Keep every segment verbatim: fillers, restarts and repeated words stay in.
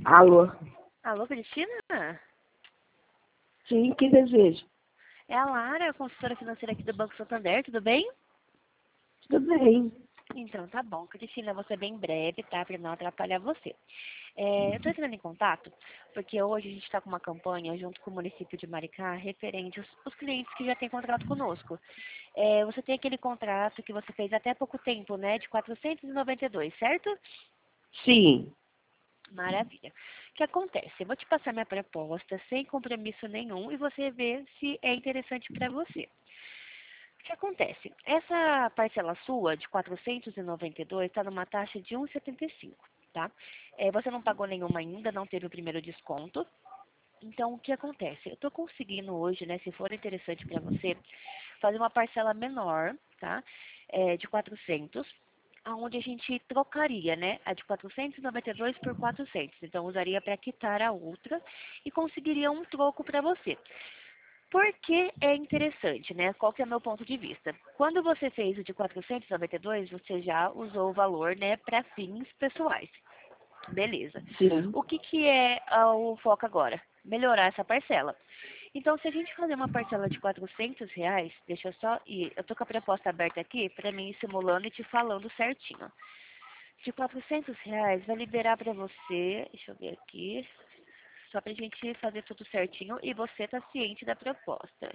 Alô? Alô, Cristina? Sim, que desejo? É a Lara, consultora financeira aqui do Banco Santander, tudo bem? Tudo bem. Então, tá bom. Cristina, vou ser bem breve, tá? Pra não atrapalhar você. É, eu tô entrando em contato porque hoje a gente está com uma campanha junto com o município de Maricá referente aos, aos clientes que já têm contrato conosco. É, você tem aquele contrato que você fez até há pouco tempo, né? De quatrocentos e noventa e dois, certo? Sim. Maravilha. O que acontece? Eu vou te passar minha proposta sem compromisso nenhum e você vê se é interessante para você. O que acontece? Essa parcela sua de quatrocentos e noventa e dois está numa taxa de um vírgula setenta e cinco, tá? É, você não pagou nenhuma ainda, não teve o primeiro desconto. Então, o que acontece? Eu estou conseguindo hoje, né, se for interessante para você, fazer uma parcela menor, tá? É, de quatrocentos, aonde a gente trocaria, né, a de quatrocentos e noventa e dois por quatrocentos. Então, usaria para quitar a outra e conseguiria um troco para você. Por que é interessante, né? Qual que é o meu ponto de vista? Quando você fez o de quatrocentos e noventa e dois, você já usou o valor, né, para fins pessoais. Beleza. Sim. O que que é ah, o foco agora? Melhorar essa parcela. Então, se a gente fazer uma parcela de quatrocentos reais, deixa eu só ir, eu tô com a proposta aberta aqui para mim ir simulando e te falando certinho. De quatrocentos reais vai liberar para você, deixa eu ver aqui, só pra gente fazer tudo certinho e você tá ciente da proposta.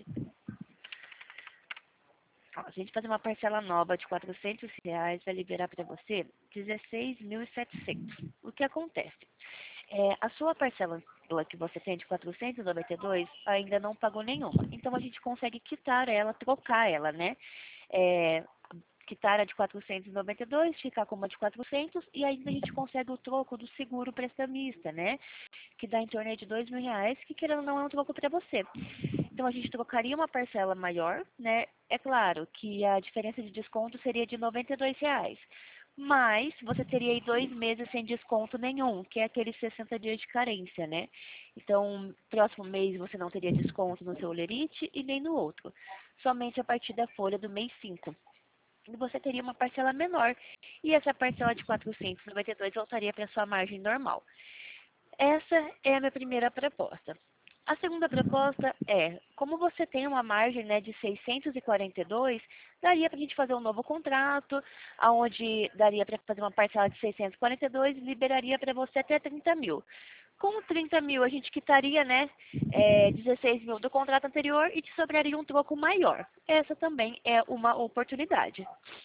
Ó, a gente fazer uma parcela nova de quatrocentos reais vai liberar para você dezesseis mil e setecentos. O que acontece? É, a sua parcela que você tem de quatrocentos e noventa e dois ainda não pagou nenhuma. Então, a gente consegue quitar ela, trocar ela, né? É, quitar a de quatrocentos e noventa e dois, ficar com uma de quatrocentos e ainda a gente consegue o troco do seguro prestamista, né? Que dá em torno de dois mil reais, que querendo ou não é um troco para você. Então, a gente trocaria uma parcela maior, né? É claro que a diferença de desconto seria de noventa e dois reais. Mas você teria aí dois meses sem desconto nenhum, que é aqueles sessenta dias de carência, né? Então, próximo mês você não teria desconto no seu Olerite e nem no outro. Somente a partir da folha do mês cinco. E você teria uma parcela menor. E essa parcela de quatrocentos e noventa e dois voltaria para a sua margem normal. Essa é a minha primeira proposta. A segunda proposta é, como você tem uma margem, né, de seiscentos e quarenta e dois, daria para a gente fazer um novo contrato, onde daria para fazer uma parcela de seiscentos e quarenta e dois e liberaria para você até trinta mil. Com trinta mil a gente quitaria, né, é, dezesseis mil do contrato anterior e te sobraria um troco maior. Essa também é uma oportunidade.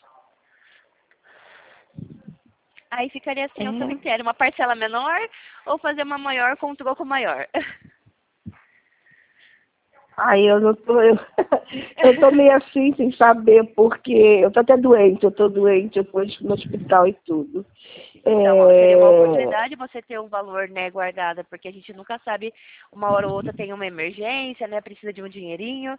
Aí ficaria assim É. ao seu critério, uma parcela menor ou fazer uma maior com um troco maior. Aí eu não tô, eu, eu tô meio assim, sem saber, porque eu tô até doente, eu tô doente, eu tô no hospital e tudo. Então, ó, seria uma É, oportunidade você ter um valor, né, guardado, porque a gente nunca sabe, uma hora ou outra tem uma emergência, né, precisa de um dinheirinho.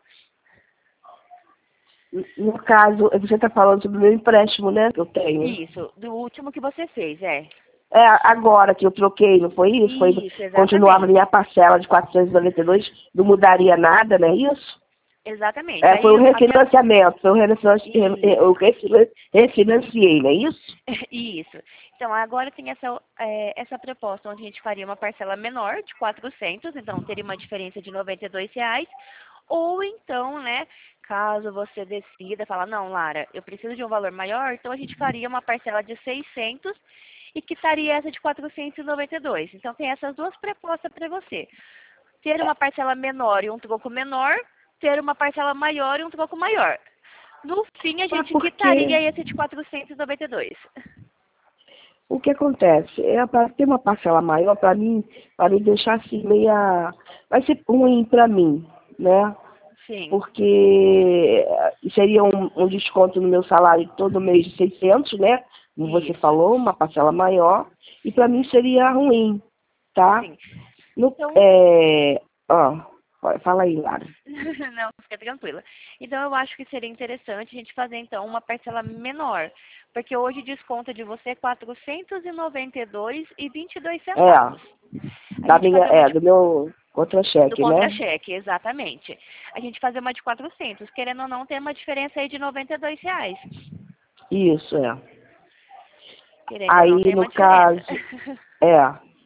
no caso, você tá falando sobre o meu empréstimo, né, que eu tenho. Isso, do último que você fez, é. É, agora que eu troquei, não foi isso? Foi, Isso, continuava a exatamente. minha parcela de quatrocentos e noventa e dois, não mudaria nada, não é isso? Exatamente. É, foi um Aí a minha... refinanciamento, foi um refinanci... eu Isso. refinan- refinanciei, não é isso? Isso. Então, agora tem essa, é, essa proposta onde a gente faria uma parcela menor de quatrocentos, então teria uma diferença de noventa e dois reais. Ou então, né, caso você decida falar, não, Lara, eu preciso de um valor maior, então a gente faria uma parcela de seiscentos e quitaria essa de quatrocentos e noventa e dois. Então, tem essas duas propostas para você. Ter uma parcela menor e um troco menor, ter uma parcela maior e um troco maior. No fim, a Mas gente porque quitaria esse de quatrocentos e noventa e dois. o que acontece? É para ter uma parcela maior, para mim, para me deixar assim meia. Vai ser ruim para mim, né? Sim, Porque seria um, um desconto no meu salário todo mês de seiscentos, né? Como você isso. falou, uma parcela maior, e para mim seria ruim, tá? Sim. No, Então, é, ó, fala aí, Lara. não, fica tranquila. Então, eu acho que seria interessante a gente fazer, então, uma parcela menor. Porque hoje desconta de você quatrocentos e noventa e dois e vinte e dois É, centavos. A da gente minha, fazer uma é, de, do meu do contra-cheque, né? contra-cheque, exatamente. A gente fazer uma de quatrocentos, querendo ou não, tem uma diferença aí de noventa e dois reais. Isso, é. Querendo ou não, Aí, tem no uma diferença. caso, é.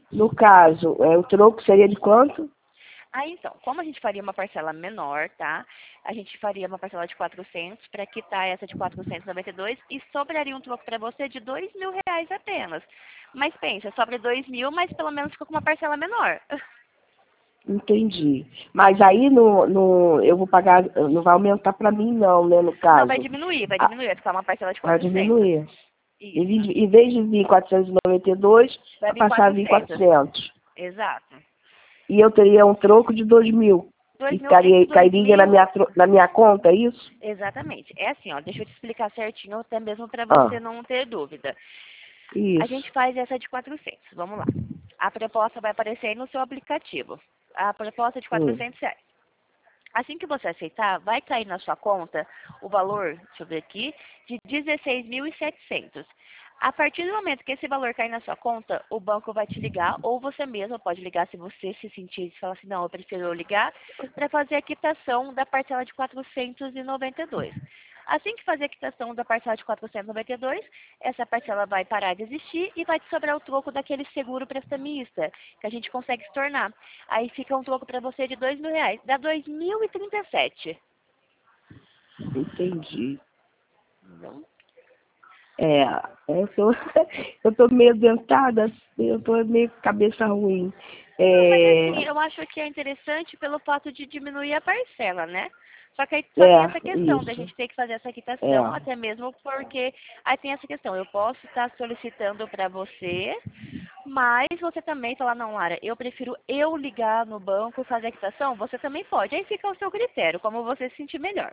No caso, é, o troco seria de quanto? Aí, então, como a gente faria uma parcela menor, tá? A gente faria uma parcela de quatrocentos para quitar essa de quatrocentos e noventa e dois e sobraria um troco para você de dois mil reais apenas. Mas pensa, sobra dois mil, mas pelo menos ficou com uma parcela menor. Entendi. Mas aí no, no, eu vou pagar, não vai aumentar para mim não, né, no Não, vai caso. diminuir, vai Ah, diminuir, vai ficar uma parcela de vai quatrocentos. diminuir. Em Isso, vez de, em vez de vir quatrocentos e noventa e dois, vai vai vir passar a vir quatrocentos. quatrocentos. Exato. E eu teria um troco de dois mil. Dois E mil, esse cairia, dois cairia na mil, minha, tro- na minha conta, é isso? exatamente. É assim, ó, deixa eu te explicar certinho, até mesmo para você Ah, não ter dúvida. A isso. gente faz essa de quatrocentos, vamos lá. A proposta vai aparecer aí no seu aplicativo. A proposta é de Hum. quatrocentos reais. Assim que você aceitar, vai cair na sua conta o valor, deixa eu ver aqui, de dezesseis mil e setecentos. A partir do momento que esse valor cair na sua conta, o banco vai te ligar, ou você mesmo pode ligar se você se sentir e falar assim, não, eu prefiro eu ligar, para fazer a quitação da parcela de quatrocentos e noventa e dois. Assim que fazer a quitação da parcela de quatrocentos e noventa e dois, essa parcela vai parar de existir e vai te sobrar o troco daquele seguro prestamista, que a gente consegue se tornar. Aí fica um troco para você de dois mil reais. Dá dois mil e trinta e sete. Entendi. Não? É, eu tô, eu tô meio dentada, eu tô meio com cabeça ruim. Não, mas É, assim, eu acho que é interessante pelo fato de diminuir a parcela, né? Só que aí só tem essa é, questão da isso. gente ter que fazer essa É, quitação, até mesmo porque aí tem essa questão, eu posso estar solicitando para você, mas você também falar, não, Lara, eu prefiro eu ligar no banco e fazer a quitação, você também pode. Aí fica ao seu critério, como você se sentir melhor.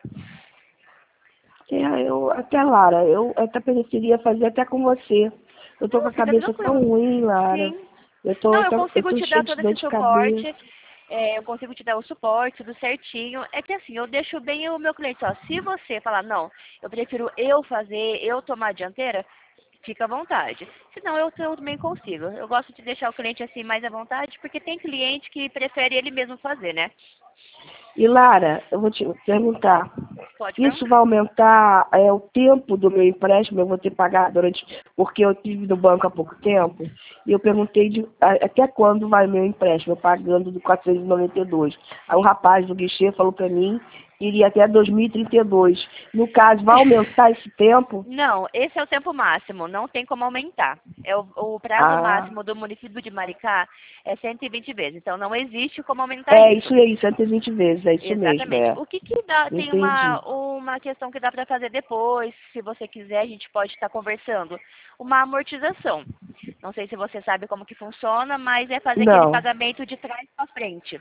é, eu, até Lara, eu até preferia fazer até com você. Eu tô com Não, a fica cabeça tão tranquilo. ruim, Lara. Sim. Eu tô, Não, eu eu tô, eu consigo tô te cheia dar de todo dor esse de cabeça. suporte. É, eu consigo te dar o suporte, tudo certinho. É que assim, eu deixo bem o meu cliente, ó. Se você falar, não, eu prefiro eu fazer, eu tomar a dianteira, fica à vontade. Senão eu, eu também consigo. Eu gosto de deixar o cliente assim mais à vontade, porque tem cliente que prefere ele mesmo fazer, né? E Lara, eu vou te perguntar, Pode isso perguntar. vai aumentar é, o tempo do meu empréstimo? Eu vou ter que pagar durante, porque eu tive no banco há pouco tempo, e eu perguntei de, a- até quando vai o meu empréstimo, eu pagando do quatrocentos e noventa e dois. Aí o rapaz do guichê falou para mim que iria até dois mil e trinta e dois. No caso, vai aumentar esse tempo? Não, esse é o tempo máximo, não tem como aumentar. É o, o prazo Ah, máximo do município de Maricá é cento e vinte vezes, então não existe como aumentar é isso. isso aí, cento e vinte vezes, é isso mesmo, Exatamente. é. O que que dá, tem Entendi. uma, uma questão que dá para fazer depois, se você quiser, a gente pode estar conversando. Uma amortização. Não sei se você sabe como que funciona, mas é fazer aquele Não, pagamento de trás para frente.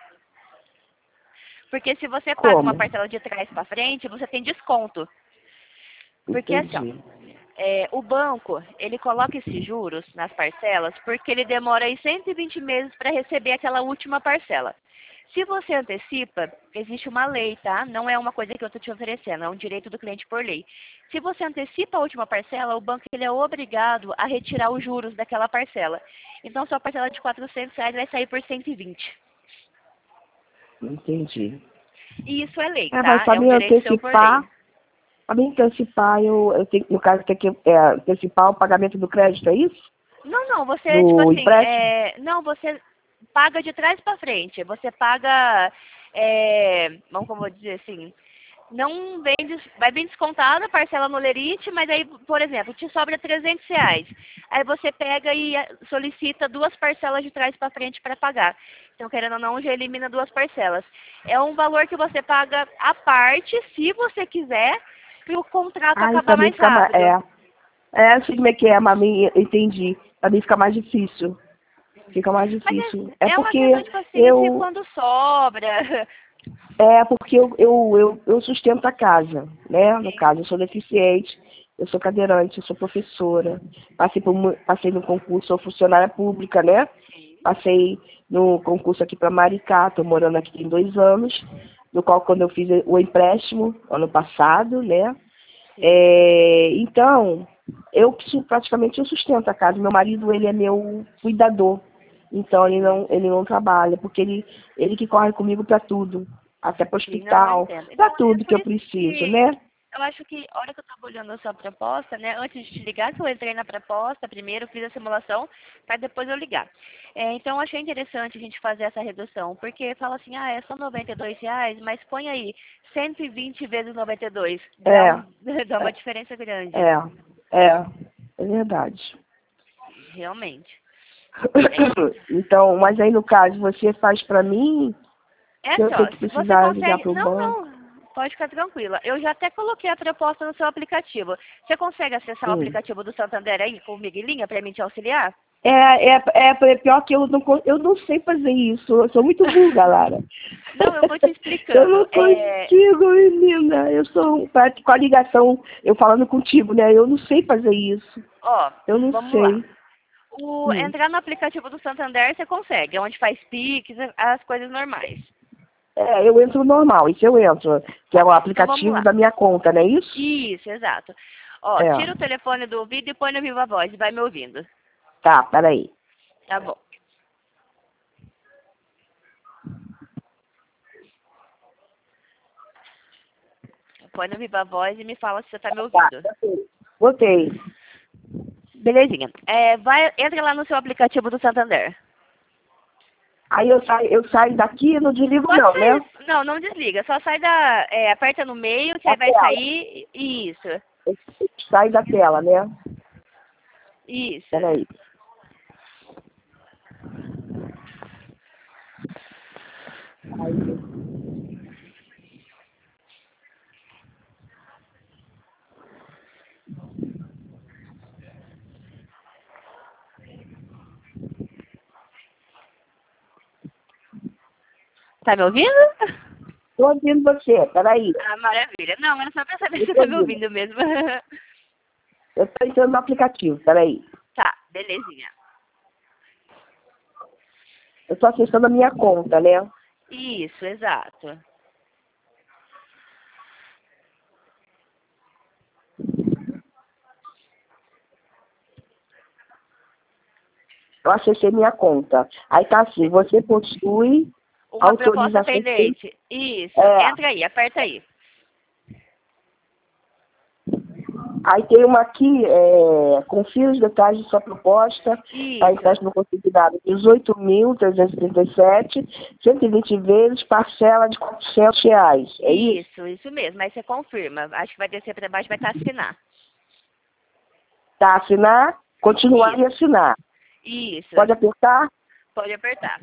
Porque se você paga uma como? parcela de trás para frente, você tem desconto. Porque assim, ó, Entendi. é, o banco, ele coloca esses juros nas parcelas porque ele demora aí cento e vinte meses para receber aquela última parcela. Se você antecipa, existe uma lei, tá? Não é uma coisa que eu estou te oferecendo, é um direito do cliente por lei. Se você antecipa a última parcela, o banco ele é obrigado a retirar os juros daquela parcela. Então, sua parcela de quatrocentos reais vai sair por cento e vinte. Entendi. E isso é lei, É, mas tá? para É um me direito seu por lei. antecipar, para me antecipar, eu, eu tenho, no caso, tem que é, antecipar o pagamento do crédito, é isso? Não, não, você, tipo Do assim, empréstimo? é, não, você paga de trás para frente. Você paga, é, vamos como eu vou dizer assim, não vem, des- vai bem descontada a parcela no Lerite, mas aí, por exemplo, te sobra trezentos reais. Aí você pega e eh, solicita duas parcelas de trás para frente para pagar. Então, querendo ou não, já elimina duas parcelas. É um valor que você paga à parte, se você quiser, para o contrato Ai, acabar para mim mais fica mais, rápido. é, é assim como é que é, mas mim, entendi. Para mim fica mais difícil. Fica mais Mas difícil. É é, é uma porque questão de paciência eu, quando sobra. é porque eu, eu, eu, eu sustento a casa, né? No Sim. caso, eu sou deficiente, eu sou cadeirante, eu sou professora, passei, por, mu- passei no concurso, sou funcionária pública, né? Passei no concurso aqui para Maricá, estou morando aqui tem dois anos, no qual quando eu fiz o empréstimo, ano passado, né? Sim. É, então, eu que su- praticamente eu sustento a casa. Meu marido, ele é meu cuidador. Então, ele não, ele não trabalha, porque ele, ele que corre comigo para tudo. Até para o Sim, não, eu hospital, entendo. para Então é tudo que por eu isso preciso, que né? eu acho que a hora que eu estava olhando a sua proposta, né, antes de te ligar, que eu entrei na proposta, primeiro fiz a simulação, para depois eu ligar. É, então, eu achei interessante a gente fazer essa redução, porque fala assim, ah, é só noventa e dois reais, mas põe aí cento e vinte vezes noventa e dois, dá, É, um, dá uma diferença grande. é, é, é verdade. Realmente. Então, mas aí no caso, você faz pra mim, É se eu só, tenho que se você precisar ligar consegue... pro Não, banco. não, pode ficar tranquila. Eu já até coloquei a proposta no seu aplicativo. Você consegue acessar o Sim. aplicativo do Santander aí com o Miguelinha para mim te auxiliar? É, é, é pior que eu não, con- eu não sei fazer isso. Eu sou muito vulga, Lara. Não, eu vou te Eu não explicando. É... consigo, menina. Eu sou com a ligação, eu falando contigo, né? Eu não sei fazer isso. Ó, Eu não vamos lá. sei. O, Hum. entrar no aplicativo do Santander você consegue, é onde faz Pix, as coisas normais. É, eu entro normal, isso eu entro, que é o Então vamos aplicativo lá. da minha conta, não é isso? Isso, exato. Ó, É. tira o telefone do ouvido e põe no Viva Voz, vai me ouvindo. Tá, peraí. Tá bom. Põe no Viva Voz e me fala se você tá me Tá, ouvindo. botei. Belezinha. É, vai, entra lá no seu aplicativo do Santander. Aí eu saio, eu saio daqui e não desligo Pode não, sair. né? Não, não desliga. Só sai da. É, aperta no meio, que Da aí vai tela. sair. Isso. Eu saio da tela, né? Isso. Peraí. Tá me ouvindo? Tô ouvindo você, peraí. Ah, maravilha. Não, é só pra saber Eu se você tô tá me ouvindo. ouvindo mesmo. Eu tô entrando no aplicativo, peraí. Tá, belezinha. Eu tô acessando a minha conta, né? Isso, exato. Eu acessei minha conta. Aí tá assim, você possui Uma proposta autorização. pendente. Isso. É. Entra aí, aperta aí. Aí tem uma aqui, é, confira os detalhes de sua proposta, a Isso. empréstimo consignado dezoito mil trezentos e trinta e sete, cento e vinte vezes, parcela de quatrocentos reais. É isso? Isso, isso mesmo. Aí você confirma. Acho que vai descer pra baixo, vai estar assinar. Tá, assinar, continuar Isso. e assinar. Isso. Pode apertar? Pode apertar.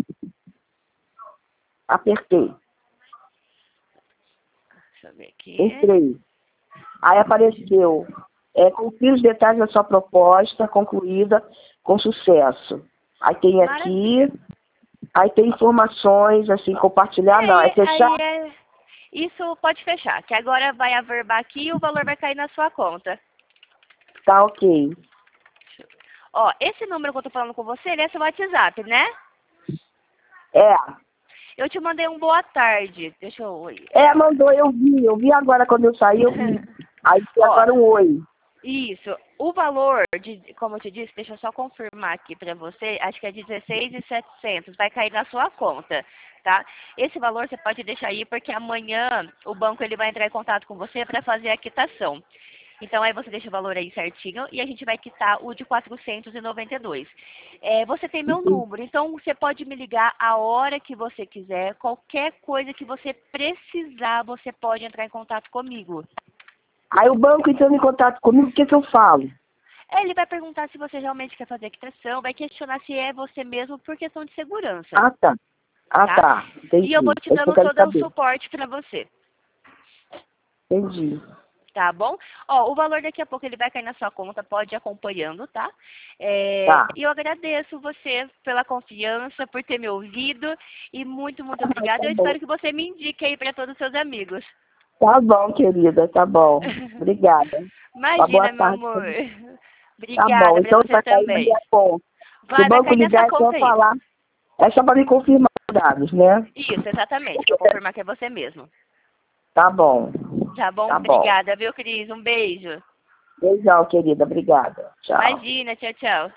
Apertei. Deixa eu ver aqui. Entrei. Aí apareceu, é, confira os detalhes da sua proposta, concluída com sucesso. Aí tem aqui, Maravilha. aí tem informações, assim, compartilhar, É, não, é aí, fechar? aí é... Isso pode fechar, que agora vai averbar aqui e o valor vai cair na sua conta. Tá ok. Ó, esse número que eu tô falando com você, ele é seu WhatsApp, né? É, Eu te mandei um boa tarde. Deixa eu... é, mandou, eu vi, eu vi agora quando eu saí, eu vi. Aí tem Ó, agora um oi. isso. O valor, de, como eu te disse, deixa eu só confirmar aqui pra você, acho que é dezesseis mil e setecentos, vai cair na sua conta, tá? Esse valor você pode deixar aí porque amanhã o banco ele vai entrar em contato com você para fazer a quitação. Então aí você deixa o valor aí certinho e a gente vai quitar o de quatrocentos e noventa e dois. É, você tem meu número, então você pode me ligar a hora que você quiser, qualquer coisa que você precisar, você pode entrar em contato comigo. Aí o banco entrando em contato comigo, o que que eu falo? É, ele vai perguntar se você realmente quer fazer a quitação, vai questionar se é você mesmo por questão de segurança. Ah, tá. Ah, Tá? tá. Entendi. E eu vou te É isso que dando eu quero todo o saber. suporte para você. Entendi. Tá bom? Ó, o valor daqui a pouco ele vai cair na sua conta, pode ir acompanhando, tá? É, Tá. e eu agradeço você pela confiança, por ter me ouvido. E muito, muito obrigada. Tá Eu bom. espero que você me indique aí para todos os seus amigos. Tá bom, querida, tá bom. Obrigada. Uma boa Imagina, meu tarde. amor. Tá bom, Obrigada para então você tá caindo na também. minha conta. Se Vai, o vai banco cair nessa ligar, é só conta aí. falar. É só para me confirmar os dados, né? Isso, exatamente, para confirmar que é você mesmo. Tá bom. Tá bom? Tá bom. Obrigada, viu, Cris? Um beijo. Beijão, querida. Obrigada. Tchau. Imagina, tchau, tchau.